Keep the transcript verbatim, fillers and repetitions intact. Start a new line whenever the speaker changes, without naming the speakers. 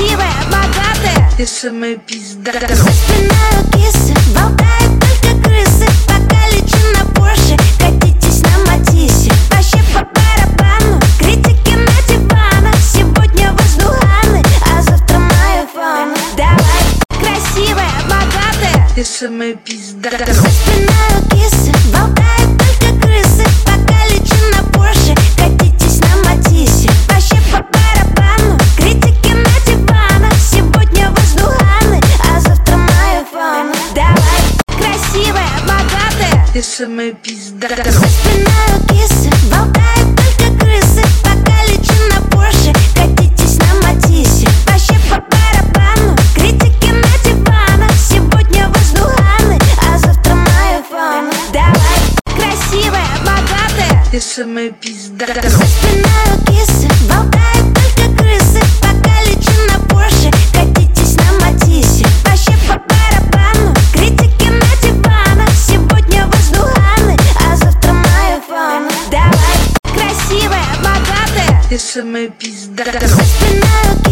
красивая, богатая,
ты самая пизда.
за спиной у кисы болтают только крысы. Пока лечу на Порше, катитесь на Матисе. Вообще по барабану, критики на диванах. Сегодня воздуханы, а завтра моя фана. Давай, красивая, богатая,
Ты самая пизда.
за спиной у кисы болтают только крысы. Пока лечу на Порше, катитесь на Матисе. Вообще по барабану, критики на диванах. Сегодня воздуханы, а завтра моя фана. Давай, красивая, богатая,
Ты самая пизда.
за спиной у кисы болтают только крысы. Пока лечу на Порше, катитесь на Матисе. Вообще по барабану, критики на диванах. Сегодня воздуханы, а завтра моя фана. Давай, красивая, богатая,
Ты самая пизда.
за спиной у кисы болтают только крысы. Пока лечу на Порше, катитесь на Матисе. Вообще по барабану, критики на диванах. Сегодня воздуханы, а завтра моя фана. Давай, красивая, богатая,
Ты самая пизда.
за спиной у